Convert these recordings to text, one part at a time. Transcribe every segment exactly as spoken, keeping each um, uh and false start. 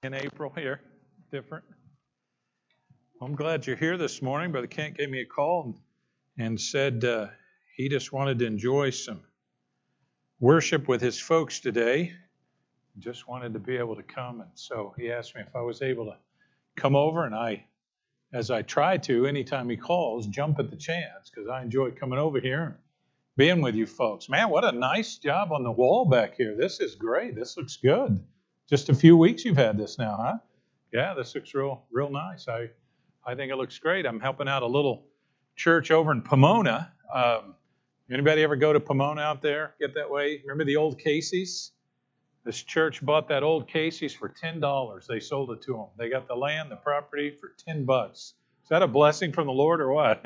In April here, different. Well, I'm glad you're here this morning. Brother Kent gave me a call and, and said uh, he just wanted to enjoy some worship with his folks today. Just wanted to be able to come, and so he asked me if I was able to come over, and I, as I try to, anytime he calls, jump at the chance because I enjoy coming over here and being with you folks. Man, what a nice job on the wall back here. This is great. This looks good. Just a few weeks you've had this now, huh? Yeah, this looks real, real nice. I, I think it looks great. I'm helping out a little church over in Pomona. Um, anybody ever go to Pomona out there? Get that way? Remember the old Casey's? This church bought that old Casey's for ten dollars. They sold it to them. They got the land, the property for ten bucks. Is that a blessing from the Lord or what?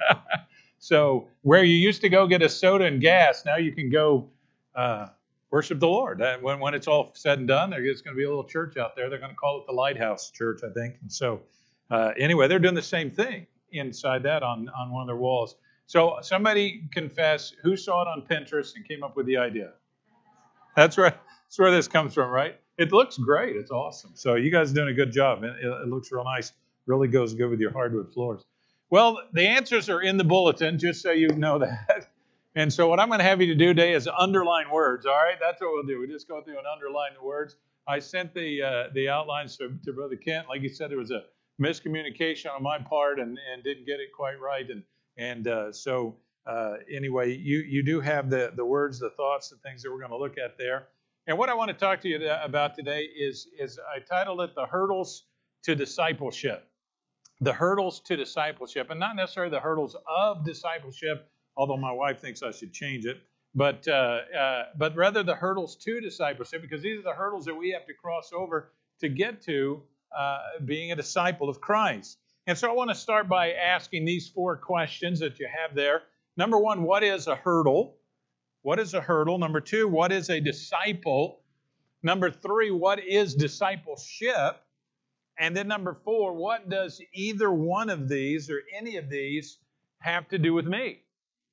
So where you used to go get a soda and gas, now you can go uh, worship the Lord. Uh, when, when it's all said and done, there's going to be a little church out there. They're going to call it the Lighthouse Church, I think. And so uh, anyway, they're doing the same thing inside that on, on one of their walls. So somebody confess, who saw it on Pinterest and came up with the idea? That's right. That's where this comes from, right? It looks great. It's awesome. So you guys are doing a good job. It, it looks real nice. Really goes good with your hardwood floors. Well, the answers are in the bulletin, just so you know that. And so what I'm going to have you to do today is underline words, all right? That's what we'll do. We just go through and underline the words. I sent the uh, the outlines to, to Brother Kent. Like he said, there was a miscommunication on my part and, and didn't get it quite right. And and uh, so uh, anyway, you, you do have the, the words, the thoughts, the things that we're going to look at there. And what I want to talk to you about today is, is I titled it The Hurdles to Discipleship. The hurdles to discipleship, and not necessarily the hurdles of discipleship, although my wife thinks I should change it, but uh, uh, but rather the hurdles to discipleship, because these are the hurdles that we have to cross over to get to uh, being a disciple of Christ. And so I want to start by asking these four questions that you have there. Number one, what is a hurdle? What is a hurdle? Number two, what is a disciple? Number three, what is discipleship? And then number four, what does either one of these or any of these have to do with me?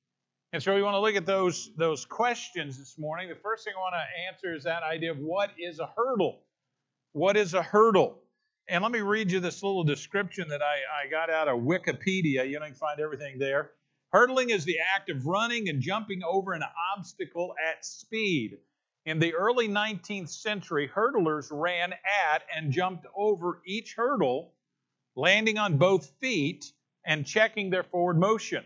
And so we want to look at those, those questions this morning. The first thing I want to answer is that idea of what is a hurdle? What is a hurdle? And let me read you this little description that I, I got out of Wikipedia. You can find everything there. Hurdling is the act of running and jumping over an obstacle at speed. In the early nineteenth century, hurdlers ran at and jumped over each hurdle, landing on both feet and checking their forward motion.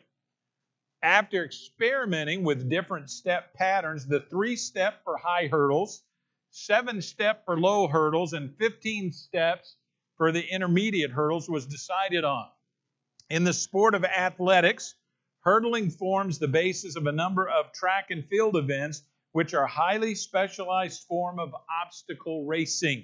After experimenting with different step patterns, the three-step for high hurdles, seven-step for low hurdles, and fifteen steps for the intermediate hurdles was decided on. In the sport of athletics, hurdling forms the basis of a number of track and field events, which are highly specialized form of obstacle racing.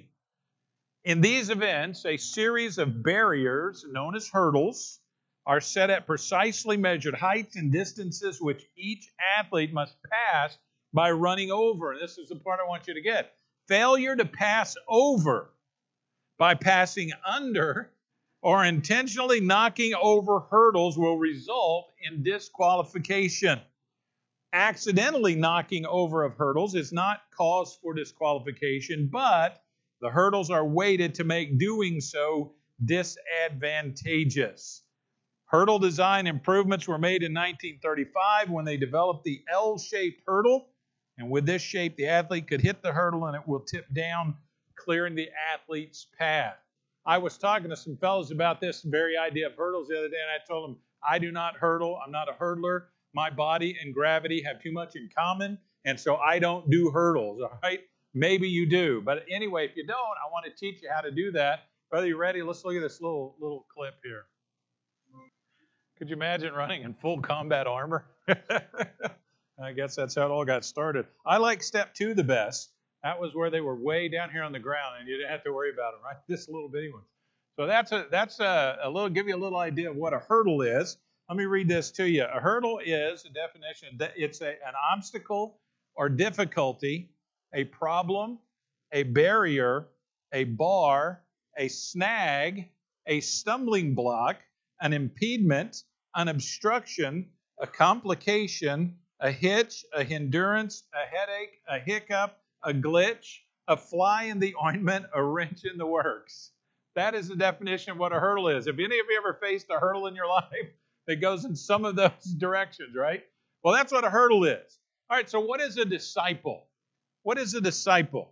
In these events, a series of barriers, known as hurdles, are set at precisely measured heights and distances which each athlete must pass by running over. And this is the part I want you to get. Failure to pass over by passing under or intentionally knocking over hurdles will result in disqualification. Accidentally knocking over of hurdles is not cause for disqualification, but the hurdles are weighted to make doing so disadvantageous. Hurdle design improvements were made in nineteen thirty-five when they developed the L-shaped hurdle. And with this shape, the athlete could hit the hurdle and it will tip down, clearing the athlete's path. I was talking to some fellows about this very idea of hurdles the other day, and I told them, I do not hurdle. I'm not a hurdler. My body and gravity have too much in common, and so I don't do hurdles, all right? Maybe you do. But anyway, if you don't, I want to teach you how to do that. Brother, you ready? Let's look at this little little clip here. Could you imagine running in full combat armor? I guess that's how it all got started. I like step two the best. That was where they were way down here on the ground, and you didn't have to worry about them, right? This little bitty one. So that's a that's a, a little give you a little idea of what a hurdle is. Let me read this to you. A hurdle is a definition. It's a, an obstacle or difficulty, a problem, a barrier, a bar, a snag, a stumbling block, an impediment, an obstruction, a complication, a hitch, a hindrance, a headache, a hiccup, a glitch, a fly in the ointment, a wrench in the works. That is the definition of what a hurdle is. Have any of you ever faced a hurdle in your life that goes in some of those directions, right? Well, that's what a hurdle is. All right, so what is a disciple? What is a disciple?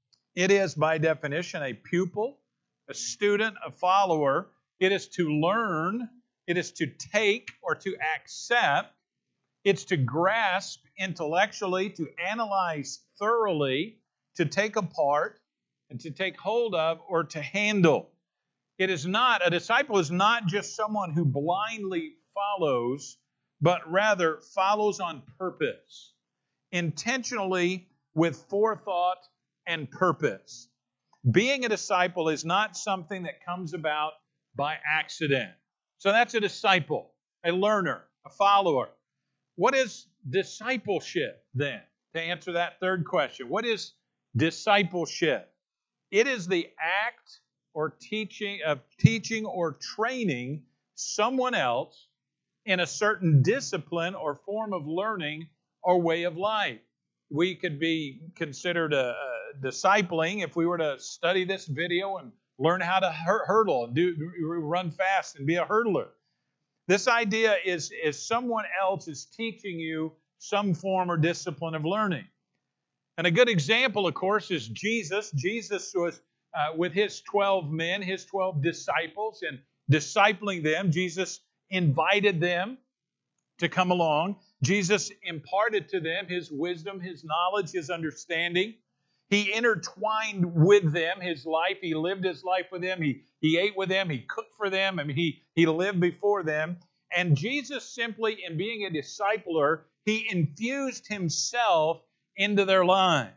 It is, by definition, a pupil, a student, a follower. It is to learn. It is to take or to accept. It's to grasp intellectually, to analyze thoroughly, to take apart, and to take hold of or to handle. It is not, a disciple is not just someone who blindly follows, but rather follows on purpose, intentionally with forethought and purpose. Being a disciple is not something that comes about by accident. So that's a disciple, a learner, a follower. What is discipleship then? To answer that third question, what is discipleship? It is the act or teaching of teaching or training someone else in a certain discipline or form of learning or way of life. We could be considered a, a discipling if we were to study this video and learn how to hur- hurdle and do run fast and be a hurdler. This idea is, is someone else is teaching you some form or discipline of learning. And a good example, of course, is Jesus. Jesus was uh, with his twelve men, his twelve disciples, and discipling them. Jesus invited them to come along. Jesus imparted to them his wisdom, his knowledge, his understanding. He intertwined with them his life. He lived his life with them. He, he ate with them. He cooked for them. I mean, he, he lived before them. And Jesus simply, in being a discipler, he infused himself into their lives.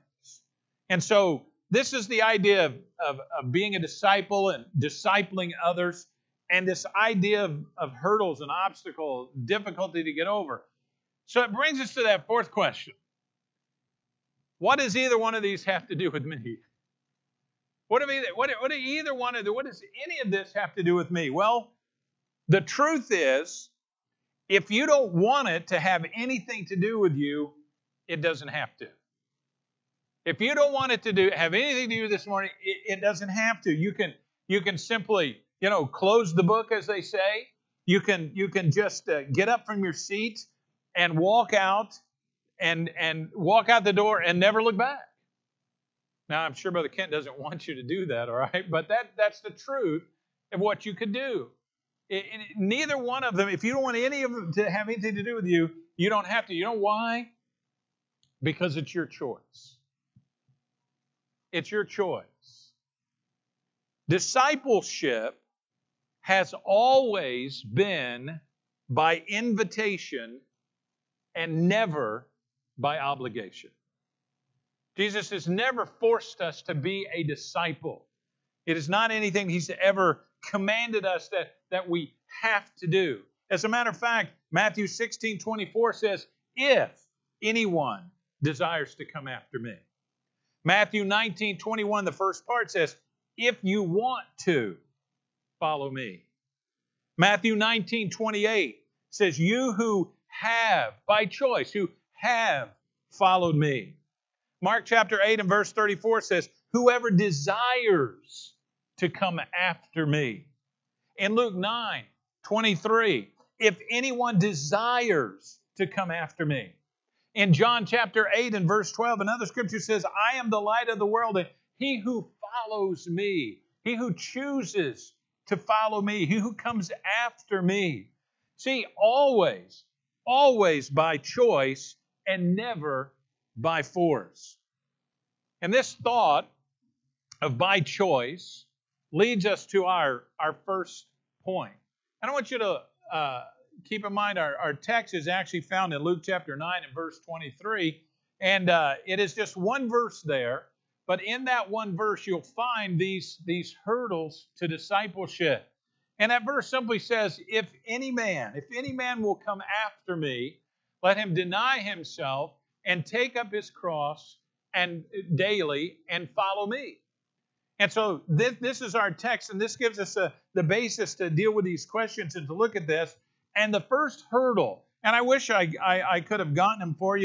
And so this is the idea of, of, of being a disciple and discipling others, and this idea of, of hurdles and obstacles, difficulty to get over. So it brings us to that fourth question. What does either one of these have to do with me? What do, either, what, what do either one of the, what does any of this have to do with me? Well, the truth is, if you don't want it to have anything to do with you, it doesn't have to. If you don't want it to do have anything to do this morning, it, it doesn't have to. You can you can simply, you know, close the book, as they say. You can you can just uh, get up from your seat and walk out and and walk out the door and never look back. Now, I'm sure Brother Kent doesn't want you to do that, all right? But that that's the truth of what you could do. It, it, neither one of them, if you don't want any of them to have anything to do with you, you don't have to. You know why? Because it's your choice. It's your choice. Discipleship has always been by invitation and never by obligation. Jesus has never forced us to be a disciple. It is not anything He's ever commanded us that, that we have to do. As a matter of fact, Matthew sixteen twenty-four says, if anyone desires to come after me. Matthew nineteen twenty-one, the first part says, if you want to follow me. Matthew nineteen twenty-eight says, you who have, by choice, who have followed me. Mark chapter eight and verse thirty-four says, whoever desires to come after me. In Luke nine twenty-three, if anyone desires to come after me. In John chapter eight and verse twelve, another scripture says, I am the light of the world, and he who follows me, he who chooses to follow me, he who comes after me. See, always, always by choice and never by force. And this thought of by choice leads us to our, our first point. And I want you to uh, keep in mind our, our text is actually found in Luke chapter nine and verse twenty-three. And uh, it is just one verse there. But in that one verse, you'll find these, these hurdles to discipleship. And that verse simply says, if any man, if any man will come after me, let him deny himself and take up his cross and daily and follow me. And so this, this is our text, and this gives us a, the basis to deal with these questions and to look at this. And the first hurdle, and I wish I, I, I could have gotten them for you in a,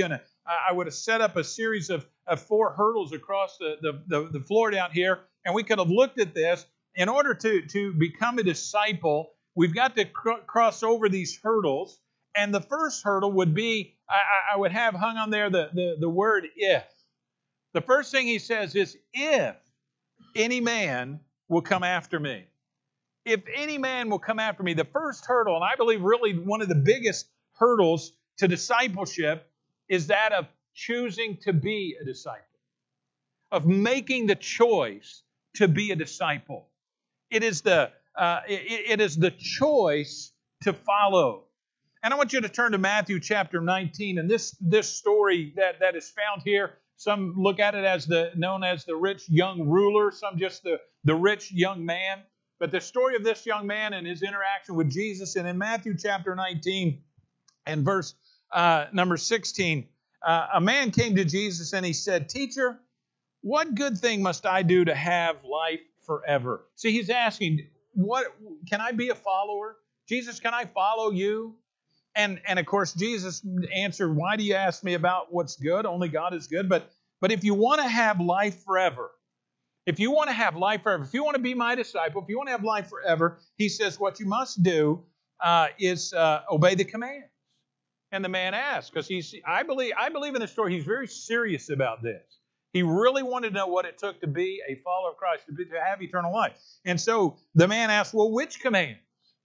I would have set up a series of, of four hurdles across the, the, the, the floor down here, and we could have looked at this. In order to, to become a disciple, we've got to cr- cross over these hurdles. And the first hurdle would be, I, I would have hung on there the, the, the word if. The first thing he says is, if any man will come after me. If any man will come after me, the first hurdle, and I believe really one of the biggest hurdles to discipleship, is that of choosing to be a disciple, of making the choice to be a disciple. It is the uh, it, it is the choice to follow. And I want you to turn to Matthew chapter nineteen, and this this story that, that is found here. Some look at it as the known as the rich young ruler, some just the, the rich young man. But the story of this young man and his interaction with Jesus, and in Matthew chapter nineteen and verse uh, number sixteen, uh, a man came to Jesus and he said, "Teacher, what good thing must I do to have life forever?" See, he's asking, "What can I be a follower? Jesus, can I follow you?" And, and of course, Jesus answered, "Why do you ask me about what's good? Only God is good. But, but if you want to have life forever, if you want to have life forever, if you want to be my disciple, if you want to have life forever," he says, "what you must do uh, is uh, obey the commands." And the man asked, because he's, I believe, I believe in the story, he's very serious about this. He really wanted to know what it took to be a follower of Christ, to, be, to have eternal life. And so the man asked, "Well, which commands?"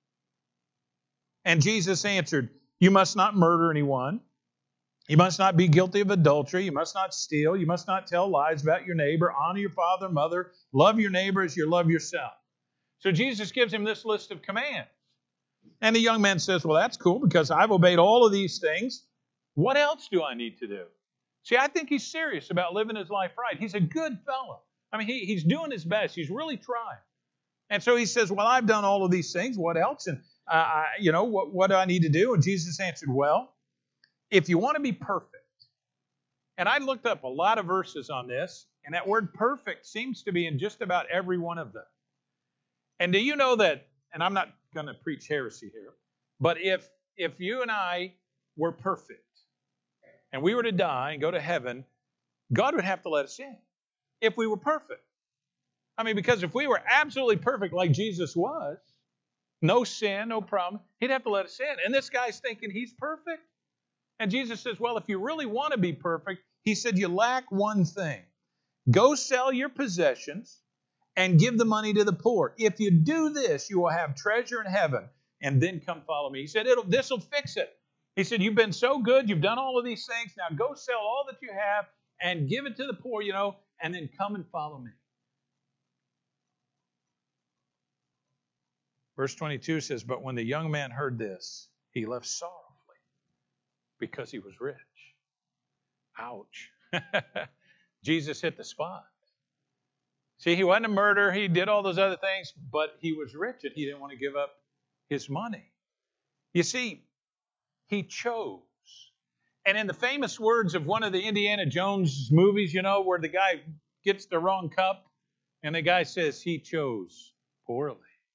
And Jesus answered, "You must not murder anyone. You must not be guilty of adultery. You must not steal. You must not tell lies about your neighbor. Honor your father and mother. Love your neighbor as you love yourself." So Jesus gives him this list of commands. And the young man says, "Well, that's cool because I've obeyed all of these things. What else do I need to do?" See, I think he's serious about living his life right. He's a good fellow. I mean, he, he's doing his best. He's really trying. And so he says, "Well, I've done all of these things. What else? And, uh, I, you know, what, what do I need to do?" And Jesus answered, "Well, if you want to be perfect," and I looked up a lot of verses on this, and that word perfect seems to be in just about every one of them. And do you know that, and I'm not going to preach heresy here, but if if you and I were perfect, and we were to die and go to heaven, God would have to let us in if we were perfect. I mean, because if we were absolutely perfect like Jesus was, no sin, no problem, he'd have to let us in. And this guy's thinking he's perfect. And Jesus says, "Well, if you really want to be perfect," he said, "you lack one thing. Go sell your possessions and give the money to the poor. If you do this, you will have treasure in heaven, and then come follow me." He said, It'll, this will fix it. He said, "You've been so good. You've done all of these things. Now go sell all that you have and give it to the poor, you know, and then come and follow me." Verse twenty-two says, "But when the young man heard this, he left sorrowfully because he was rich." Ouch. Jesus hit the spot. See, he wasn't a murderer. He did all those other things, but he was rich and he didn't want to give up his money. You see, he chose. And in the famous words of one of the Indiana Jones movies, you know, where the guy gets the wrong cup and the guy says he chose poorly.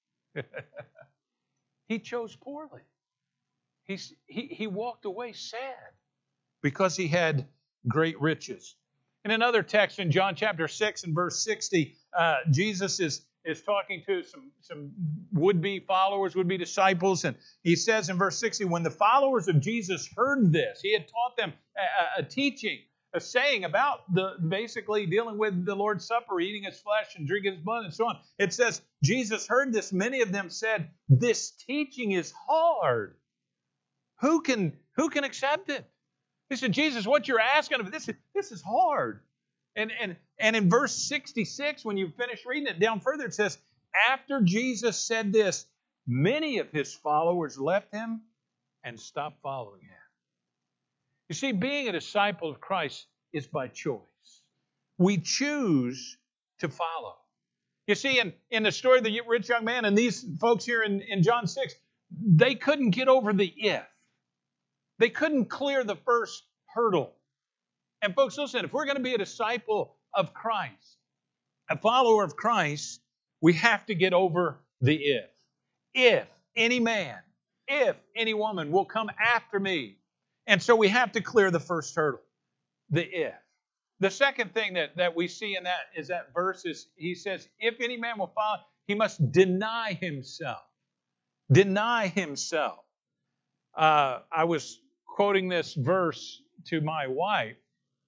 He chose poorly. He's, he, he walked away sad because he had great riches. In another text in John chapter six and verse sixty, uh, Jesus is, is talking to some, some would-be followers, would-be disciples, and he says in verse sixty, when the followers of Jesus heard this, he had taught them a, a teaching, a saying about the basically dealing with the Lord's Supper, eating his flesh and drinking his blood and so on. It says, Jesus heard this. Many of them said, "This teaching is hard. Who can, who can accept it?" They said, "Jesus, what you're asking of this, this is hard." And, and, and in verse sixty-six, when you finish reading it down further, it says, after Jesus said this, many of his followers left him and stopped following him. You see, being a disciple of Christ is by choice. We choose to follow. You see, in, in the story of the rich young man and these folks here in, in John six, they couldn't get over the if. They couldn't clear the first hurdle. And folks, listen, if we're going to be a disciple of Christ, a follower of Christ, we have to get over the if. If any man, if any woman will come after me. And so we have to clear the first hurdle. the if. The second thing that, that we see in that is that verse is, he says, if any man will follow, he must deny himself. Deny himself. Uh, I was quoting this verse to my wife,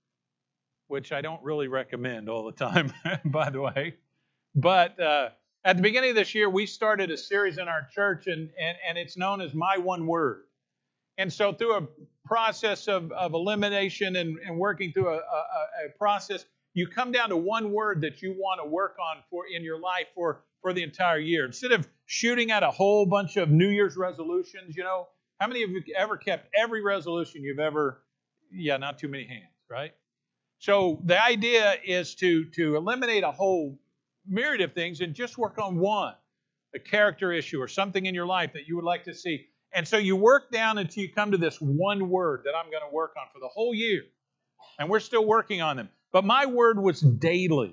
which I don't really recommend all the time, by the way. But uh, at the beginning of this year, we started a series in our church, and, and, and it's known as My One Word. And so through a process of, of elimination and, and working through a, a, a process, you come down to one word that you want to work on for in your life for, for the entire year. Instead of shooting at a whole bunch of New Year's resolutions, you know, how many of you ever kept every resolution you've ever, yeah, not too many hands, right? So the idea is to, to eliminate a whole myriad of things and just work on one, a character issue or something in your life that you would like to see. And so you work down until you come to this one word that I'm going to work on for the whole year. And we're still working on them. But my word was daily.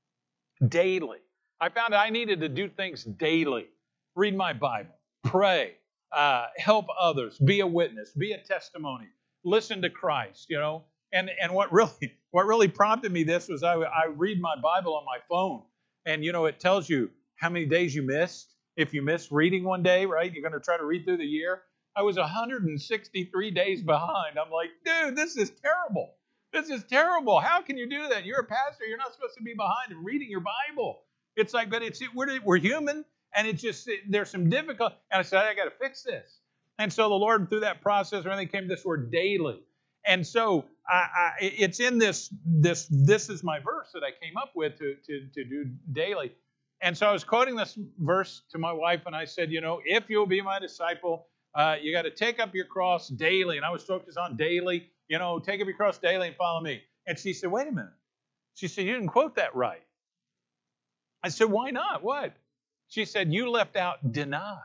Daily. I found I needed to do things daily. Read my Bible. Pray. Uh, help others. Be a witness. Be a testimony. Listen to Christ, you know. And and what really what really prompted me this was I, I read my Bible on my phone. And, you know, it tells you how many days you missed. If you miss reading one day, right, you're going to try to read through the year. I was one hundred sixty-three days behind. I'm like, dude, this is terrible. This is terrible. How can you do that? You're a pastor. You're not supposed to be behind in reading your Bible. It's like, but it's we're, we're human, and it's just, there's some difficult. And I said, I got to fix this. And so the Lord, through that process, everything came to this word daily. And so I, I, it's in this, this, this is my verse that I came up with to, to, to do daily. And so I was quoting this verse to my wife, and I said, you know, if you'll be my disciple, uh, you got to take up your cross daily. And I was focused on daily, you know, take up your cross daily and follow me. And she said, wait a minute. She said, you didn't quote that right. I said, why not? What? She said, you left out deny.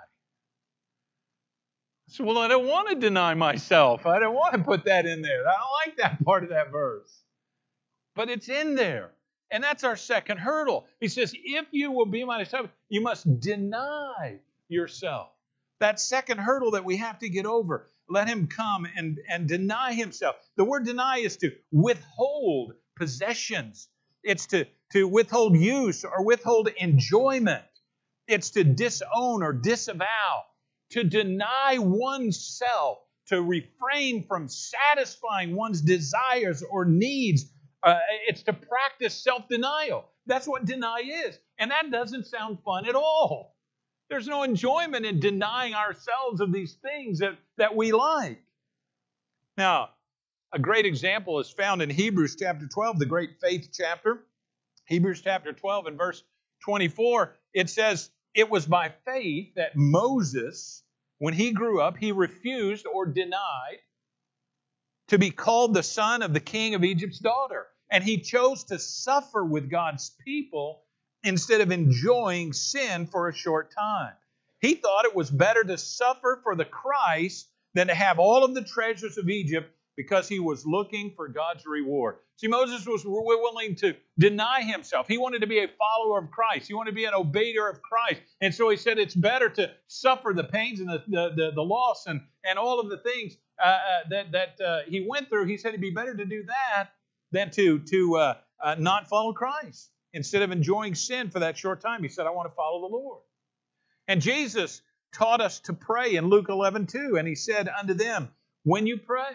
I said, well, I don't want to deny myself. I don't want to put that in there. I don't like that part of that verse. But it's in there. And that's our second hurdle. He says, if you will be my disciple, you must deny yourself. That second hurdle that we have to get over. Let him come and, and deny himself. The word deny is to withhold possessions. It's to, to withhold use or withhold enjoyment. It's to disown or disavow. To deny oneself. To refrain from satisfying one's desires or needs. Uh, it's to practice self-denial. That's what deny is. And that doesn't sound fun at all. There's no enjoyment in denying ourselves of these things that, that we like. Now, a great example is found in Hebrews chapter twelve, the great faith chapter. Hebrews chapter twelve and verse twenty-four, it says, it was by faith that Moses, when he grew up, he refused or denied to be called the son of the king of Egypt's daughter. And he chose to suffer with God's people instead of enjoying sin for a short time. He thought it was better to suffer for the Christ than to have all of the treasures of Egypt because he was looking for God's reward. See, Moses was willing to deny himself. He wanted to be a follower of Christ. He wanted to be an obeyer of Christ. And so he said it's better to suffer the pains and the, the, the, the loss and, and all of the things uh, uh, that, that uh, he went through. He said it'd be better to do that than to, to uh, uh, not follow Christ. Instead of enjoying sin for that short time, he said, I want to follow the Lord. And Jesus taught us to pray in Luke eleven two. And he said unto them, when you pray,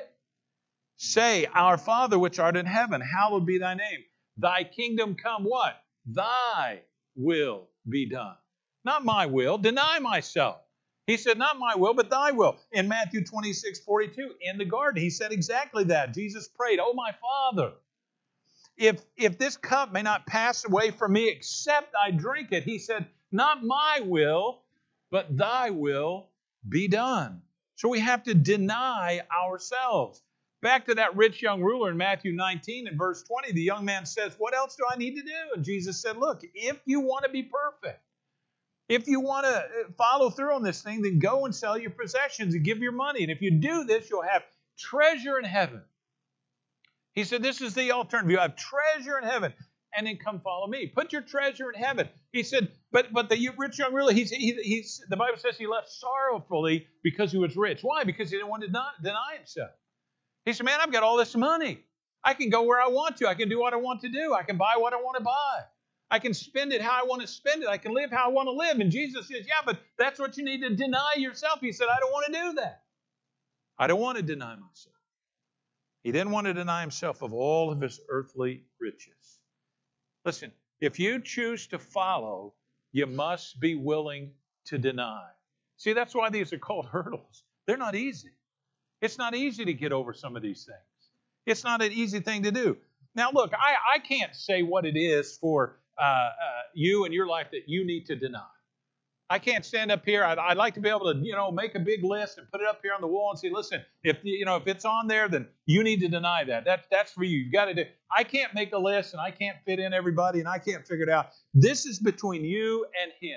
say, Our Father which art in heaven, hallowed be thy name. Thy kingdom come what? Thy will be done. Not my will. Deny myself. He said, not my will, but thy will. In Matthew twenty-six forty-two, in the garden, he said exactly that. Jesus prayed, Oh, my Father, if, if this cup may not pass away from me except I drink it, he said, not my will, but thy will be done. So we have to deny ourselves. Back to that rich young ruler in Matthew nineteen and verse twenty, the young man says, what else do I need to do? And Jesus said, look, if you want to be perfect, if you want to follow through on this thing, then go and sell your possessions and give your money. And if you do this, you'll have treasure in heaven. He said, this is the alternative. You have treasure in heaven. And then come follow me. Put your treasure in heaven. He said, but but the rich young ruler, he's, he, he's, the Bible says he left sorrowfully because he was rich. Why? Because he didn't want to deny, deny himself. He said, man, I've got all this money. I can go where I want to. I can do what I want to do. I can buy what I want to buy. I can spend it how I want to spend it. I can live how I want to live. And Jesus says, yeah, but that's what you need to deny yourself. He said, I don't want to do that. I don't want to deny myself. He didn't want to deny himself of all of his earthly riches. Listen, if you choose to follow, you must be willing to deny. See, that's why these are called hurdles. They're not easy. It's not easy to get over some of these things. It's not an easy thing to do. Now, look, I, I can't say what it is for uh, uh, you and your life that you need to deny. I can't stand up here. I'd, I'd like to be able to, you know, make a big list and put it up here on the wall and say, listen, if you know if it's on there, then you need to deny that. That's that's for you. You've got to do. I can't make a list and I can't fit in everybody and I can't figure it out. This is between you and him.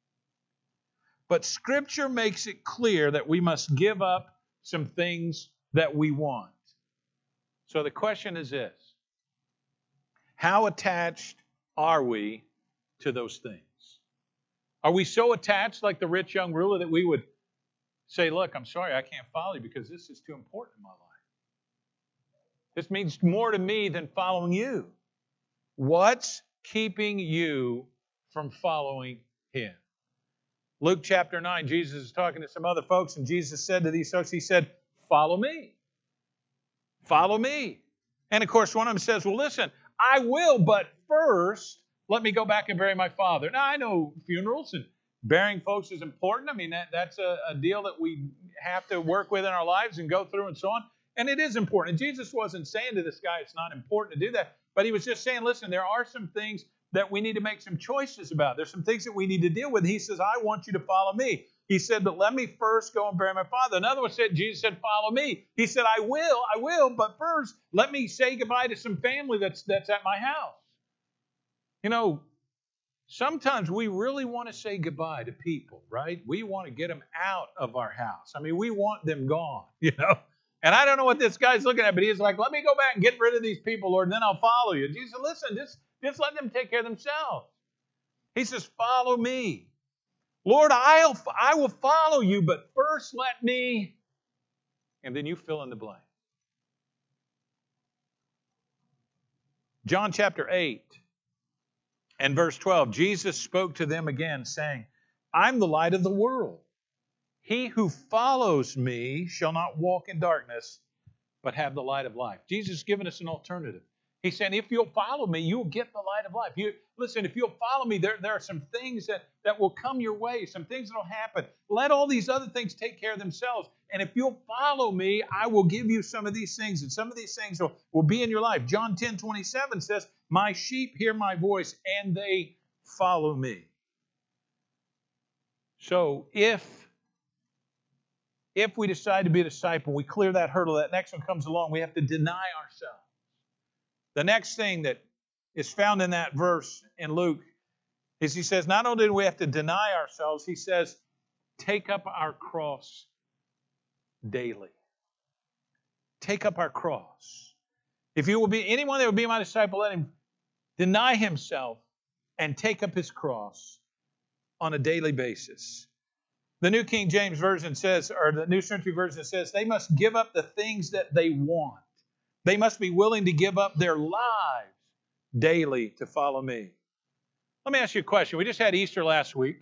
But Scripture makes it clear that we must give up some things that we want. So the question is this: how attached are we to those things? Are we so attached like the rich young ruler that we would say, look, I'm sorry, I can't follow you because this is too important in my life. This means more to me than following you. What's keeping you from following him? Luke chapter nine, Jesus is talking to some other folks, and Jesus said to these folks, he said, follow me. Follow me. And of course, one of them says, well, listen, I will, but first, let me go back and bury my father. Now, I know funerals and burying folks is important. I mean, that, that's a, a deal that we have to work with in our lives and go through and so on. And it is important. And Jesus wasn't saying to this guy it's not important to do that. But he was just saying, listen, there are some things that we need to make some choices about. There's some things that we need to deal with. He says, I want you to follow me. He said, but let me first go and bury my father. Another one said, Jesus said, follow me. He said, I will, I will, but first let me say goodbye to some family that's that's at my house. You know, sometimes we really want to say goodbye to people, right? We want to get them out of our house. I mean, we want them gone, you know. And I don't know what this guy's looking at, but he's like, let me go back and get rid of these people, Lord, and then I'll follow you. Jesus said, listen, just, just let them take care of themselves. He says, follow me. Lord, I'll, I will follow you, but first let me, and then you fill in the blank. John chapter eight and verse twelve, Jesus spoke to them again, saying, I'm the light of the world. He who follows me shall not walk in darkness, but have the light of life. Jesus has given us an alternative. He's saying, if you'll follow me, you'll get the light of life. You, listen, if you'll follow me, there, there are some things that, that will come your way, some things that will happen. Let all these other things take care of themselves. And if you'll follow me, I will give you some of these things, and some of these things will, will be in your life. John ten twenty-seven says, my sheep hear my voice, and they follow me. So if, if we decide to be a disciple, we clear that hurdle, that next one comes along, we have to deny ourselves. The next thing that is found in that verse in Luke is he says, not only do we have to deny ourselves, he says, take up our cross daily. Take up our cross. If you will be anyone that will be my disciple, let him deny himself and take up his cross on a daily basis. The New King James Version says, or the New Century Version says, they must give up the things that they want. They must be willing to give up their lives daily to follow me. Let me ask you a question. We just had Easter last week.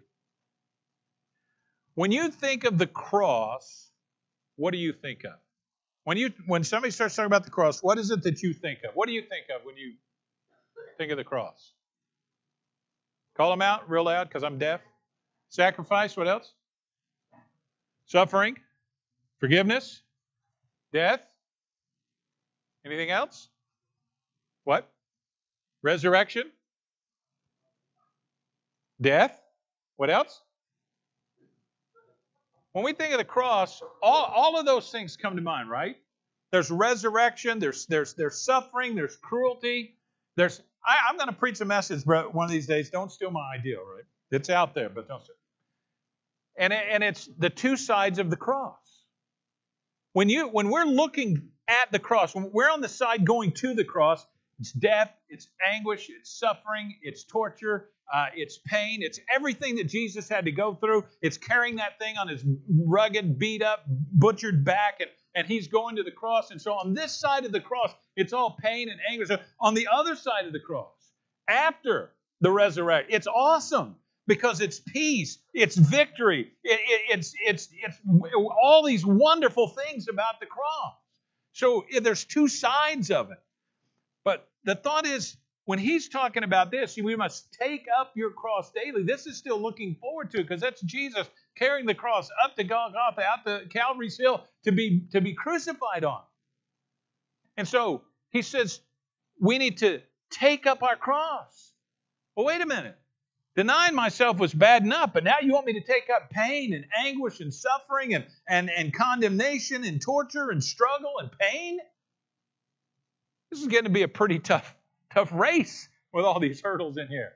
When you think of the cross, what do you think of? When you when somebody starts talking about the cross, what is it that you think of? What do you think of when you think of the cross? Call them out real loud because I'm deaf. Sacrifice, what else? Suffering, forgiveness, death. Anything else? What? Resurrection? Death? What else? When we think of the cross, all, all of those things come to mind, right? There's resurrection, there's there's there's suffering, there's cruelty. There's I, I'm going to preach a message one of these days. Don't steal my idea, right? It's out there, but don't steal it. And, and it's the two sides of the cross. When you when we're looking at the cross, when we're on the side going to the cross, it's death, it's anguish, it's suffering, it's torture, uh, it's pain, it's everything that Jesus had to go through. It's carrying that thing on his rugged, beat up, butchered back, and and he's going to the cross. And so on this side of the cross, it's all pain and anguish. So on the other side of the cross, after the resurrection, it's awesome because it's peace, it's victory, it, it, it's, it's, it's all these wonderful things about the cross. So there's two sides of it. But the thought is, when he's talking about this, we must take up your cross daily. This is still looking forward to it because that's Jesus carrying the cross up to Golgotha, out to Calvary's Hill to be, to be crucified on. And so he says we need to take up our cross. Well, wait a minute. Denying myself was bad enough, but now you want me to take up pain and anguish and suffering and, and, and condemnation and torture and struggle and pain? This is getting to be a pretty tough Tough race with all these hurdles in here.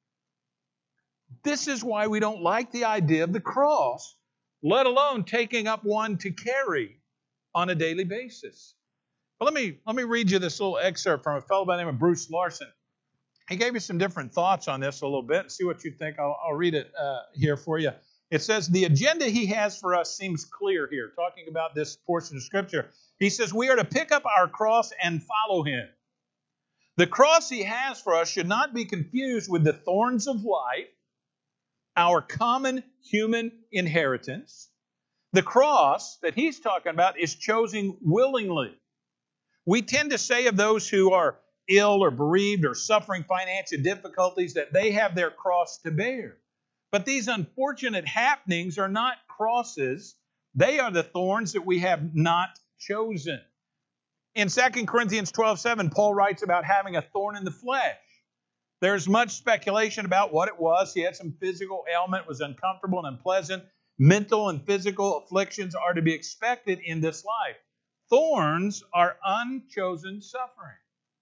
This is why we don't like the idea of the cross, let alone taking up one to carry on a daily basis. But let me, let me read you this little excerpt from a fellow by the name of Bruce Larson. He gave you some different thoughts on this a little bit. See what you think. I'll, I'll read it uh, here for you. It says, the agenda he has for us seems clear here, talking about this portion of Scripture. He says, we are to pick up our cross and follow him. The cross he has for us should not be confused with the thorns of life, our common human inheritance. The cross that he's talking about is chosen willingly. We tend to say of those who are ill or bereaved or suffering financial difficulties that they have their cross to bear. But these unfortunate happenings are not crosses. They are the thorns that we have not chosen. In Second Corinthians twelve seven, Paul writes about having a thorn in the flesh. There's much speculation about what it was. He had some physical ailment, was uncomfortable and unpleasant. Mental and physical afflictions are to be expected in this life. Thorns are unchosen suffering.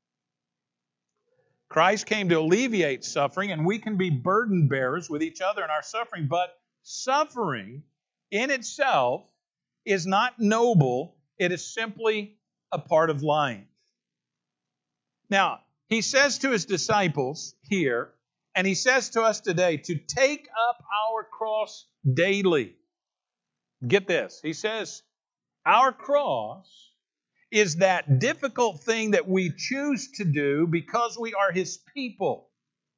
Christ came to alleviate suffering, and we can be burden bearers with each other in our suffering. But suffering in itself is not noble. It is simply a part of life. Now, he says to his disciples here, and he says to us today, to take up our cross daily. Get this. He says, our cross is that difficult thing that we choose to do because we are his people.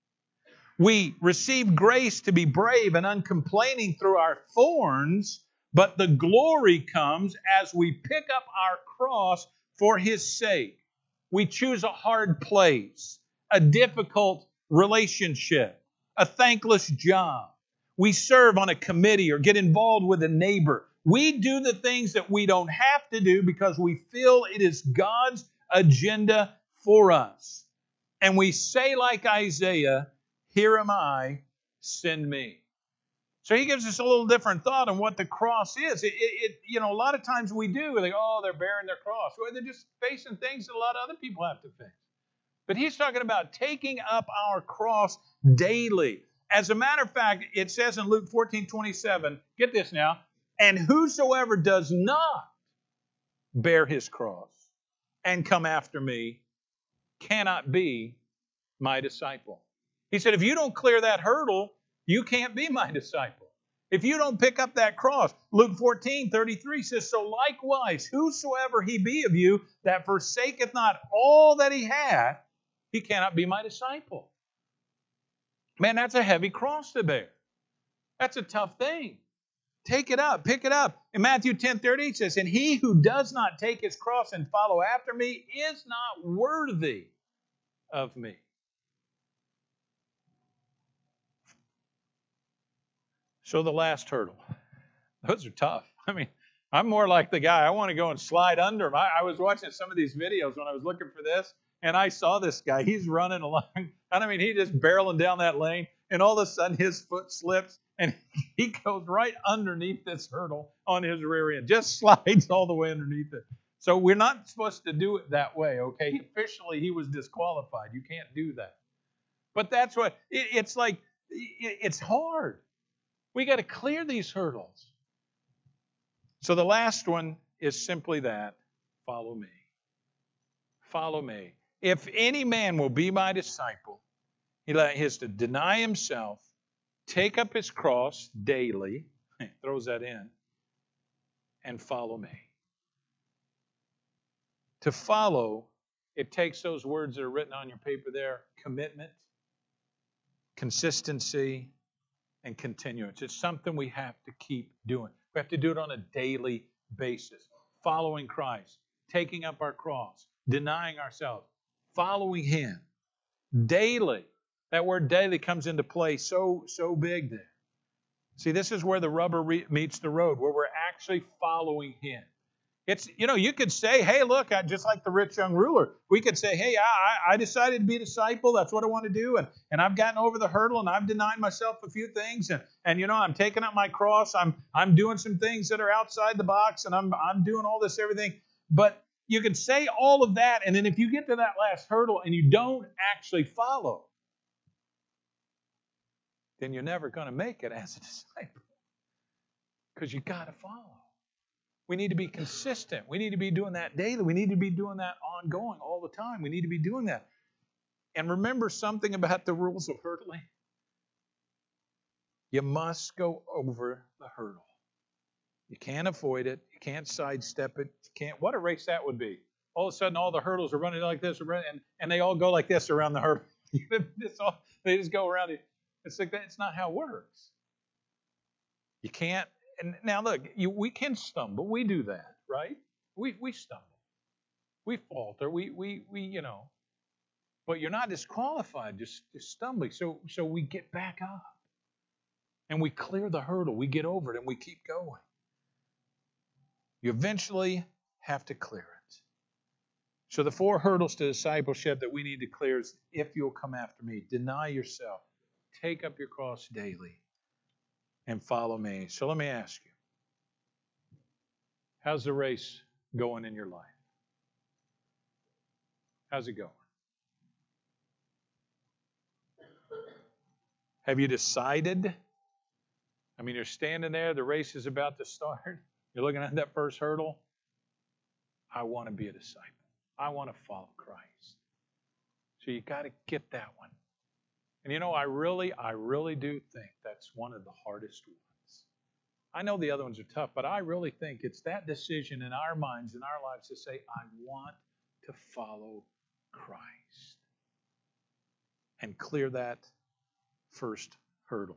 We receive grace to be brave and uncomplaining through our thorns, but the glory comes as we pick up our cross for his sake. We choose a hard place, a difficult relationship, a thankless job. We serve on a committee or get involved with a neighbor. We do the things that we don't have to do because we feel it is God's agenda for us. And we say like Isaiah, here am I, send me. So he gives us a little different thought on what the cross is. It, it, it, you know, a lot of times we do. We're like, oh, they're bearing their cross. Well, they're just facing things that a lot of other people have to face. But he's talking about taking up our cross daily. As a matter of fact, it says in Luke fourteen twenty-seven, get this now, and whosoever does not bear his cross and come after me cannot be my disciple. He said, if you don't clear that hurdle, you can't be my disciple. If you don't pick up that cross, Luke fourteen thirty-three says, so likewise, whosoever he be of you that forsaketh not all that he hath, he cannot be my disciple. Man, that's a heavy cross to bear. That's a tough thing. Take it up, pick it up. In Matthew ten thirty, it says, and he who does not take his cross and follow after me is not worthy of me. So the last hurdle. Those are tough. I mean, I'm more like the guy. I want to go and slide under him. I, I was watching some of these videos when I was looking for this, and I saw this guy. He's running along. And I mean, he's just barreling down that lane, and all of a sudden his foot slips, and he goes right underneath this hurdle on his rear end. Just slides all the way underneath it. So we're not supposed to do it that way, okay? Officially, he was disqualified. You can't do that. But that's what, it, it's like, it, it's hard. We got to clear these hurdles. So the last one is simply that, follow me. Follow me. If any man will be my disciple, he has to deny himself, take up his cross daily, throws that in, and follow me. To follow, it takes those words that are written on your paper there: commitment, consistency, and continuance. It's something we have to keep doing. We have to do it on a daily basis. Following Christ, taking up our cross, denying ourselves, following Him daily. That word daily comes into play so, so big there. See, this is where the rubber re- meets the road, where we're actually following Him. It's, you know, you could say, hey, look, I, just like the rich young ruler, we could say, hey, I, I decided to be a disciple. That's what I want to do. And, and I've gotten over the hurdle and I've denied myself a few things. And, and you know, I'm taking up my cross. I'm, I'm doing some things that are outside the box, and I'm, I'm doing all this, everything. But you could say all of that. And then if you get to that last hurdle and you don't actually follow, then you're never going to make it as a disciple, because you got to follow. We need to be consistent. We need to be doing that daily. We need to be doing that ongoing all the time. We need to be doing that. And remember something about the rules of hurdling. You must go over the hurdle. You can't avoid it. You can't sidestep it. You can't. What a race that would be. All of a sudden, all the hurdles are running like this, and, and they all go like this around the hurdle. all, they just go around it. It's like that. It's not how it works. You can't. And now look, you, we can stumble. We do that, right? We we stumble. We falter. We we we you know. But you're not disqualified just, just stumbling. So so we get back up. And we clear the hurdle. We get over it and we keep going. You eventually have to clear it. So the four hurdles to discipleship that we need to clear is: if you'll come after me, deny yourself, take up your cross daily, and follow me. So let me ask you, how's the race going in your life? How's it going? Have you decided? I mean, you're standing there, the race is about to start. You're looking at that first hurdle. I want to be a disciple. I want to follow Christ. So you got to get that one. And you know, I really, I really do think that's one of the hardest ones. I know the other ones are tough, but I really think it's that decision in our minds, in our lives, to say, I want to follow Christ. And clear that first hurdle.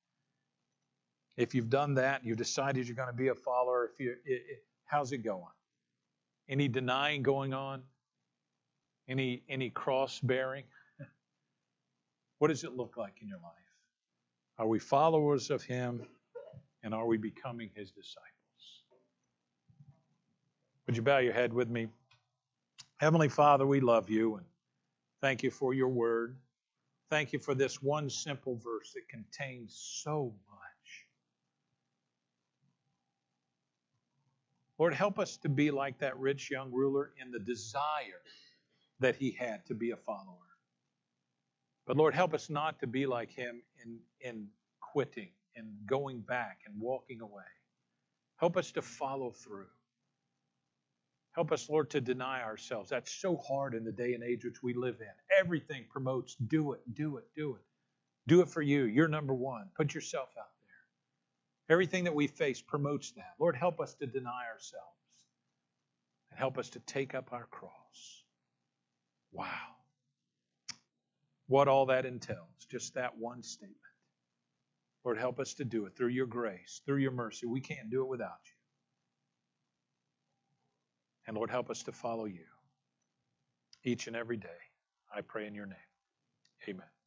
If you've done that, you've decided you're going to be a follower, if you, it, it, how's it going? Any denying going on? Any, any cross bearing? What does it look like in your life? Are we followers of Him, and are we becoming His disciples? Would you bow your head with me? Heavenly Father, we love You, and thank You for Your word. Thank You for this one simple verse that contains so much. Lord, help us to be like that rich young ruler in the desire that he had to be a follower. But Lord, help us not to be like him in, in quitting and going back and walking away. Help us to follow through. Help us, Lord, to deny ourselves. That's so hard in the day and age which we live in. Everything promotes do it, do it, do it. Do it for you. You're number one. Put yourself out there. Everything that we face promotes that. Lord, help us to deny ourselves and help us to take up our cross. Wow. What all that entails, just that one statement. Lord, help us to do it through Your grace, through Your mercy. We can't do it without You. And Lord, help us to follow You each and every day. I pray in Your name. Amen.